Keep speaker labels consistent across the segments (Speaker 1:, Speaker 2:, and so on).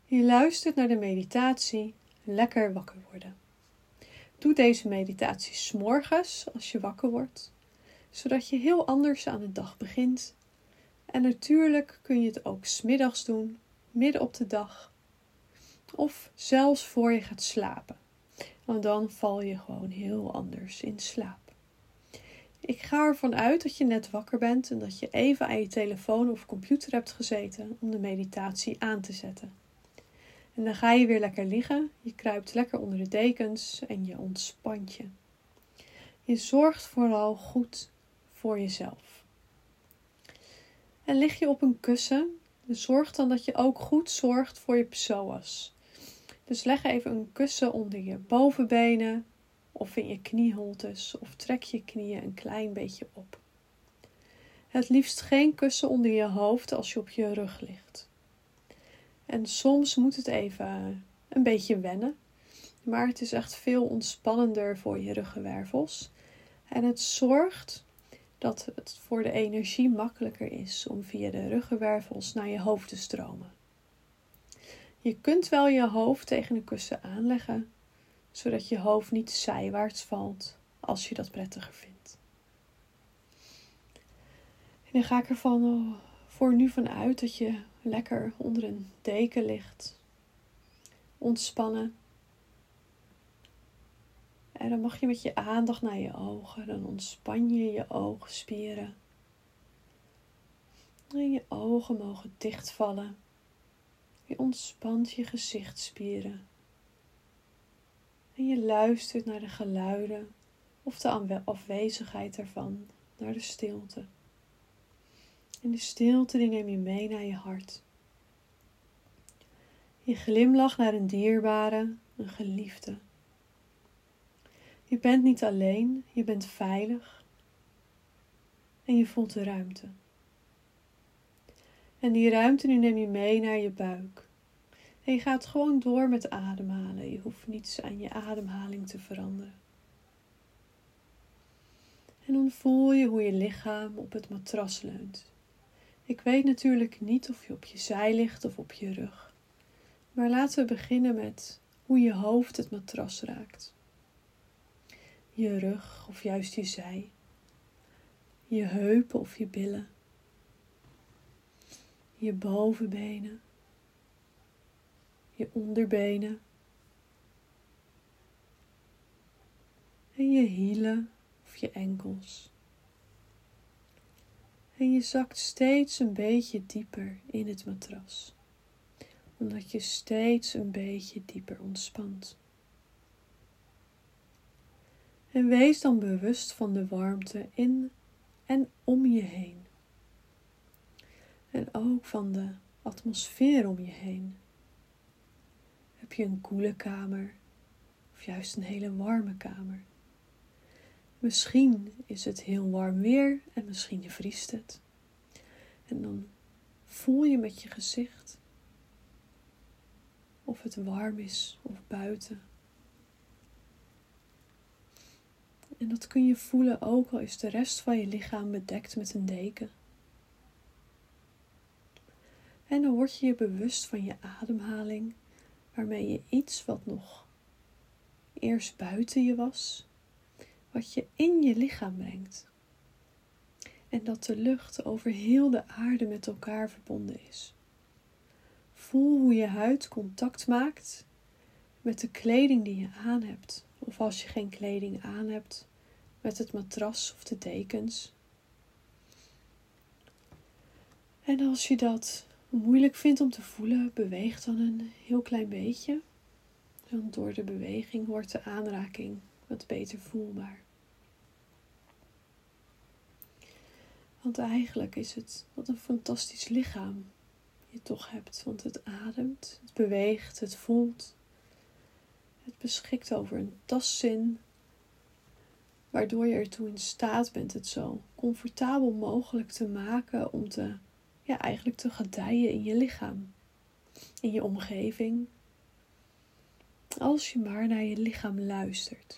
Speaker 1: Je luistert naar de meditatie Lekker wakker worden. Doe deze meditatie 's morgens als je wakker wordt, zodat je heel anders aan de dag begint. En natuurlijk kun je het ook 's middags doen, midden op de dag. Of zelfs voor je gaat slapen. Want dan val je gewoon heel anders in slaap. Ik ga ervan uit dat je net wakker bent en dat je even aan je telefoon of computer hebt gezeten om de meditatie aan te zetten. En dan ga je weer lekker liggen, je kruipt lekker onder de dekens en je ontspant je. Je zorgt vooral goed voor jezelf. En lig je op een kussen, zorg dan dat je ook goed zorgt voor je psoas. Dus leg even een kussen onder je bovenbenen of in je knieholtes of trek je knieën een klein beetje op. Het liefst geen kussen onder je hoofd als je op je rug ligt. En soms moet het even een beetje wennen, maar het is echt veel ontspannender voor je ruggenwervels. En het zorgt dat het voor de energie makkelijker is om via de ruggenwervels naar je hoofd te stromen. Je kunt wel je hoofd tegen een kussen aanleggen, zodat je hoofd niet zijwaarts valt als je dat prettiger vindt. En dan ga ik ervan voor nu vanuit dat je lekker onder een deken ligt. Ontspannen. En dan mag je met je aandacht naar je ogen. Dan ontspan je je oogspieren. En je ogen mogen dichtvallen. Je ontspant je gezichtsspieren. En je luistert naar de geluiden of de afwezigheid ervan, naar de stilte. En de stilte die neem je mee naar je hart. Je glimlacht naar een dierbare, een geliefde. Je bent niet alleen, je bent veilig. En je voelt de ruimte. En die ruimte nu neem je mee naar je buik. En je gaat gewoon door met ademhalen. Je hoeft niets aan je ademhaling te veranderen. En dan voel je hoe je lichaam op het matras leunt. Ik weet natuurlijk niet of je op je zij ligt of op je rug. Maar laten we beginnen met hoe je hoofd het matras raakt. Je rug of juist je zij. Je heupen of je billen. Je bovenbenen. Je onderbenen. En je hielen of je enkels. En je zakt steeds een beetje dieper in het matras. Omdat je steeds een beetje dieper ontspant. En wees dan bewust van de warmte in en om je heen. En ook van de atmosfeer om je heen. Heb je een koele kamer of juist een hele warme kamer? Misschien is het heel warm weer en misschien vriest het. En dan voel je met je gezicht of het warm is of buiten. En dat kun je voelen ook al is de rest van je lichaam bedekt met een deken. En dan word je je bewust van je ademhaling, waarmee je iets wat nog eerst buiten je was, wat je in je lichaam brengt. En dat de lucht over heel de aarde met elkaar verbonden is. Voel hoe je huid contact maakt met de kleding die je aan hebt. Of als je geen kleding aan hebt, met het matras of de dekens. En als je dat moeilijk vindt om te voelen, beweeg dan een heel klein beetje. Want door de beweging wordt de aanraking wat beter voelbaar. Want eigenlijk is het wat een fantastisch lichaam je toch hebt. Want het ademt, het beweegt, het voelt. Het beschikt over een tastzin, waardoor je ertoe in staat bent het zo comfortabel mogelijk te maken om eigenlijk te gedijen in je lichaam, in je omgeving. Als je maar naar je lichaam luistert.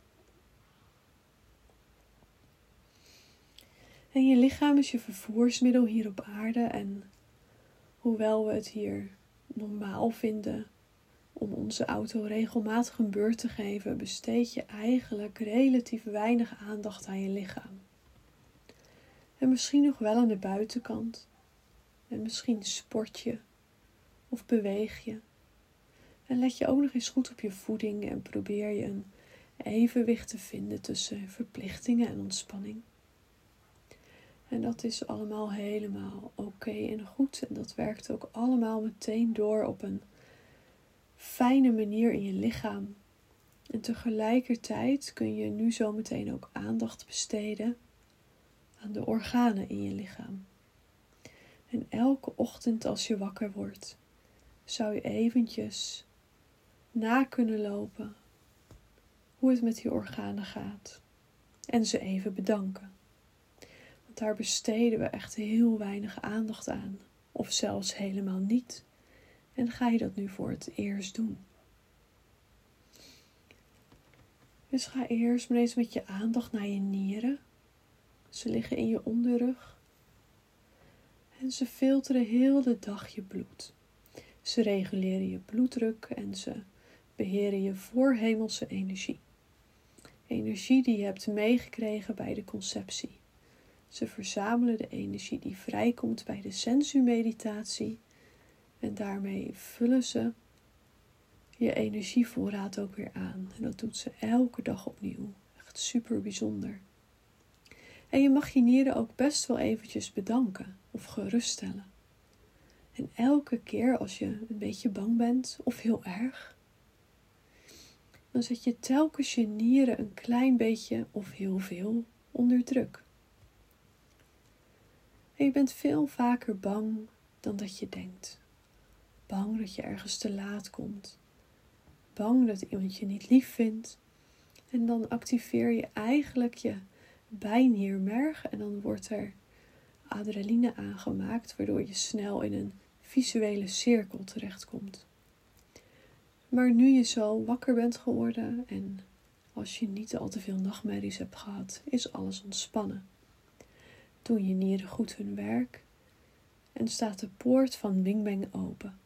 Speaker 1: En je lichaam is je vervoersmiddel hier op aarde en hoewel we het hier normaal vinden om onze auto regelmatig een beurt te geven, besteed je eigenlijk relatief weinig aandacht aan je lichaam. En misschien nog wel aan de buitenkant. En misschien sport je of beweeg je. En let je ook nog eens goed op je voeding en probeer je een evenwicht te vinden tussen verplichtingen en ontspanning. En dat is allemaal helemaal oké en goed. En dat werkt ook allemaal meteen door op een fijne manier in je lichaam. En tegelijkertijd kun je nu zo meteen ook aandacht besteden aan de organen in je lichaam. En elke ochtend als je wakker wordt, zou je eventjes na kunnen lopen hoe het met die organen gaat. En ze even bedanken. Want daar besteden we echt heel weinig aandacht aan. Of zelfs helemaal niet. En ga je dat nu voor het eerst doen. Dus ga eerst maar eens met je aandacht naar je nieren. Ze liggen in je onderrug. En ze filteren heel de dag je bloed. Ze reguleren je bloeddruk en ze beheren je voorhemelse energie. Energie die je hebt meegekregen bij de conceptie. Ze verzamelen de energie die vrijkomt bij de sensu-meditatie. En daarmee vullen ze je energievoorraad ook weer aan. En dat doet ze elke dag opnieuw. Echt super bijzonder. En je mag je nieren ook best wel eventjes bedanken of geruststellen. En elke keer als je een beetje bang bent of heel erg, dan zet je telkens je nieren een klein beetje of heel veel onder druk. En je bent veel vaker bang dan dat je denkt. Bang dat je ergens te laat komt. Bang dat iemand je niet lief vindt. En dan activeer je eigenlijk je bijniermerg en dan wordt er adrenaline aangemaakt, waardoor je snel in een visuele cirkel terechtkomt. Maar nu je zo wakker bent geworden en als je niet al te veel nachtmerries hebt gehad, is alles ontspannen. Doen je nieren goed hun werk en staat de poort van Wingbeng open.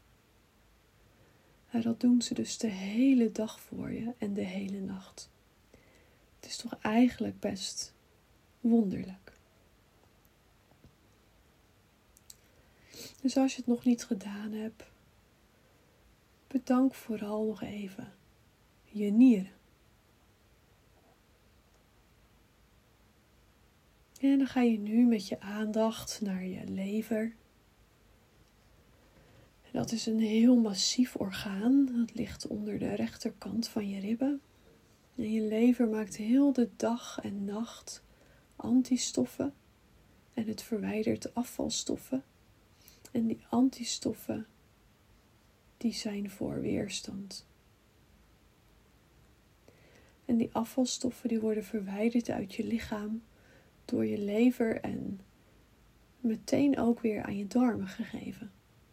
Speaker 1: En dat doen ze dus de hele dag voor je en de hele nacht. Het is toch eigenlijk best wonderlijk. Dus als je het nog niet gedaan hebt, bedank vooral nog even je nieren. En dan ga je nu met je aandacht naar je lever. Dat is een heel massief orgaan. Dat ligt onder de rechterkant van je ribben. En je lever maakt heel de dag en nacht antistoffen. En het verwijdert afvalstoffen. En die antistoffen, die zijn voor weerstand. En die afvalstoffen die worden verwijderd uit je lichaam door je lever en meteen ook weer aan je darmen gegeven.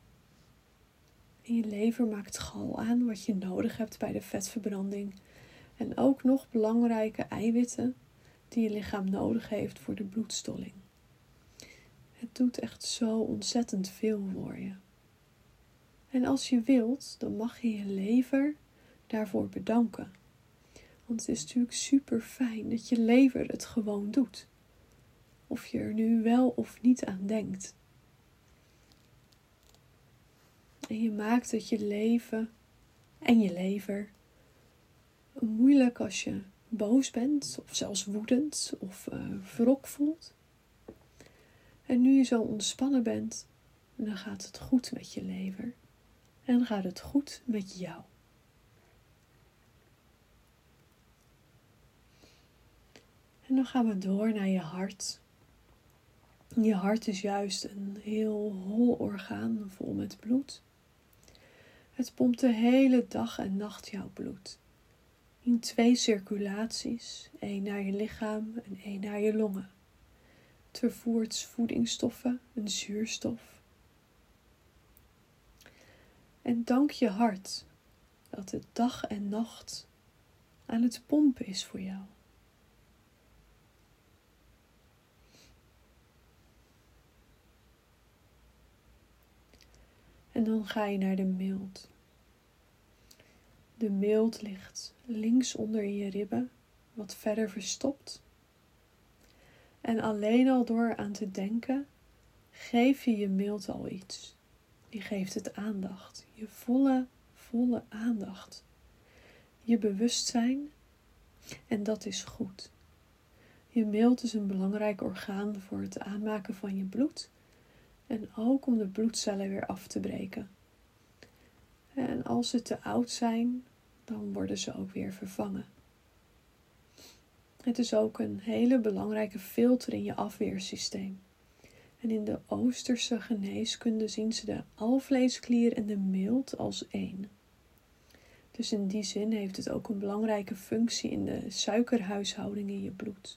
Speaker 1: En je lever maakt gal aan wat je nodig hebt bij de vetverbranding. En ook nog belangrijke eiwitten die je lichaam nodig heeft voor de bloedstolling. Het doet echt zo ontzettend veel voor je. En als je wilt, dan mag je je lever daarvoor bedanken. Want het is natuurlijk super fijn dat je lever het gewoon doet. Of je er nu wel of niet aan denkt. En je maakt het je leven en je lever moeilijk als je boos bent of zelfs woedend of wrok voelt. En nu je zo ontspannen bent, dan gaat het goed met je lever. En dan gaat het goed met jou. En dan gaan we door naar je hart. Je hart is juist een heel hol orgaan vol met bloed. Het pompt de hele dag en nacht jouw bloed. In 2 circulaties, 1 naar je lichaam en 1 naar je longen. Het vervoert voedingsstoffen en zuurstof. En dank je hart dat het dag en nacht aan het pompen is voor jou. En dan ga je naar de milt. De milt ligt links onder in je ribben, wat verder verstopt. En alleen al door aan te denken, geef je milt al iets. Je geeft het aandacht, je volle aandacht. Je bewustzijn, en dat is goed. Je milt is een belangrijk orgaan voor het aanmaken van je bloed en ook om de bloedcellen weer af te breken. En als ze te oud zijn, dan worden ze ook weer vervangen. Het is ook een hele belangrijke filter in je afweersysteem. En in de Oosterse geneeskunde zien ze de alvleesklier en de milt als één. Dus in die zin heeft het ook een belangrijke functie in de suikerhuishouding in je bloed.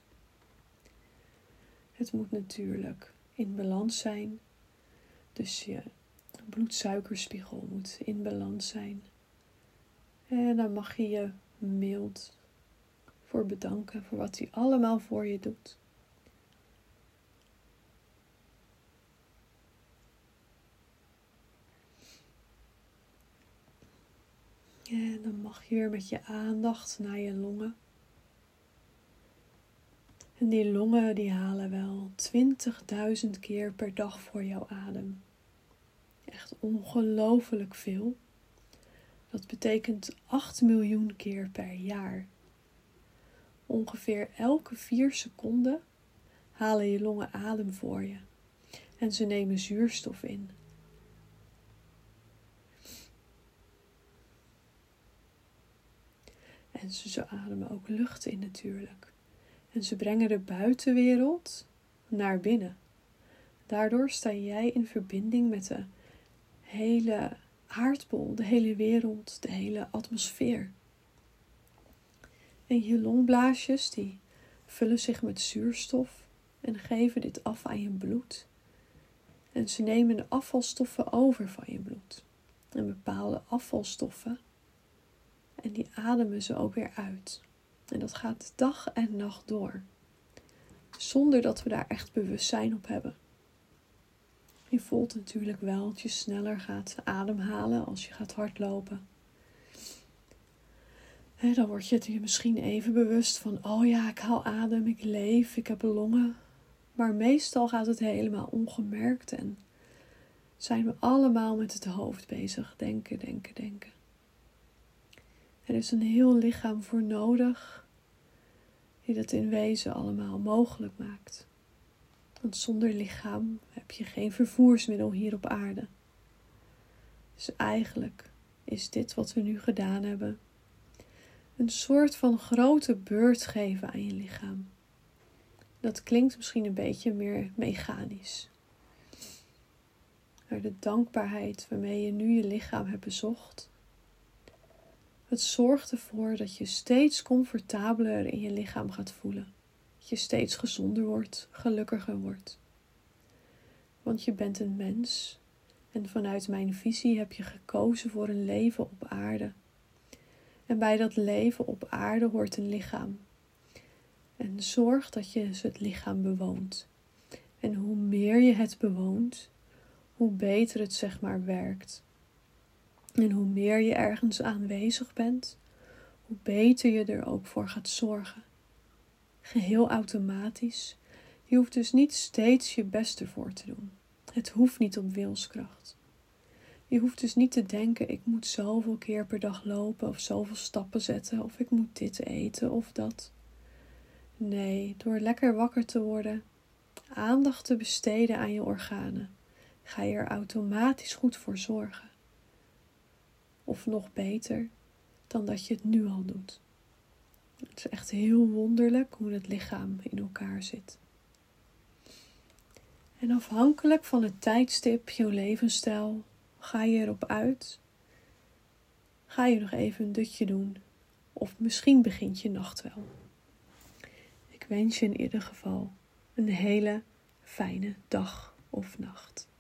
Speaker 1: Het moet natuurlijk in balans zijn, dus je bloedsuikerspiegel moet in balans zijn. En dan mag je je milt voor bedanken voor wat hij allemaal voor je doet. En dan mag je weer met je aandacht naar je longen. En die longen die halen wel 20.000 keer per dag voor jouw adem. Echt ongelooflijk veel. Dat betekent 8 miljoen keer per jaar. Ongeveer elke 4 seconden halen je longen adem voor je. En ze nemen zuurstof in. En ze ademen ook lucht in natuurlijk. En ze brengen de buitenwereld naar binnen. Daardoor sta jij in verbinding met de hele aardbol, de hele wereld, de hele atmosfeer. En je longblaasjes die vullen zich met zuurstof en geven dit af aan je bloed. En ze nemen de afvalstoffen over van je bloed. En bepaalde afvalstoffen. En die ademen ze ook weer uit. En dat gaat dag en nacht door. Zonder dat we daar echt bewustzijn op hebben. Je voelt natuurlijk wel dat je sneller gaat ademhalen als je gaat hardlopen. En dan word je je misschien even bewust van, oh ja, ik haal adem, ik leef, ik heb longen. Maar meestal gaat het helemaal ongemerkt en zijn we allemaal met het hoofd bezig. Denken, denken, denken. Er is een heel lichaam voor nodig die dat in wezen allemaal mogelijk maakt. Want zonder lichaam heb je geen vervoersmiddel hier op aarde. Dus eigenlijk is dit wat we nu gedaan hebben een soort van grote beurt geven aan je lichaam. Dat klinkt misschien een beetje meer mechanisch. Maar de dankbaarheid waarmee je nu je lichaam hebt bezocht, het zorgt ervoor dat je steeds comfortabeler in je lichaam gaat voelen. Dat je steeds gezonder wordt, gelukkiger wordt. Want je bent een mens en vanuit mijn visie heb je gekozen voor een leven op aarde. En bij dat leven op aarde hoort een lichaam. En zorg dat je het lichaam bewoont. En hoe meer je het bewoont, hoe beter het zeg maar werkt. En hoe meer je ergens aanwezig bent, hoe beter je er ook voor gaat zorgen. Geheel automatisch. Je hoeft dus niet steeds je best ervoor te doen. Het hoeft niet op wilskracht. Je hoeft dus niet te denken, ik moet zoveel keer per dag lopen of zoveel stappen zetten of ik moet dit eten of dat. Nee, door lekker wakker te worden, aandacht te besteden aan je organen, ga je er automatisch goed voor zorgen. Of nog beter dan dat je het nu al doet. Het is echt heel wonderlijk hoe het lichaam in elkaar zit. En afhankelijk van het tijdstip, jouw levensstijl, ga je erop uit. Ga je nog even een dutje doen. Of misschien begint je nacht wel. Ik wens je in ieder geval een hele fijne dag of nacht.